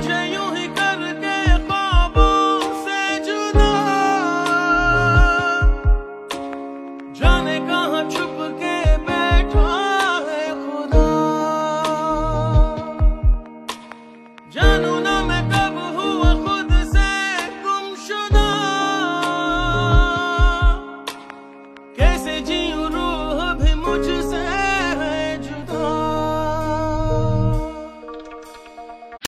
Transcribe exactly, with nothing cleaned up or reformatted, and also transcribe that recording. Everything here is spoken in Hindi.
मुझे यूं ही करके ख्वाबों से जुदा, जाने कहाँ छुप के बैठा है खुदा। जानू ना मैं कब हुआ खुद से गुमशुदा, कैसे जी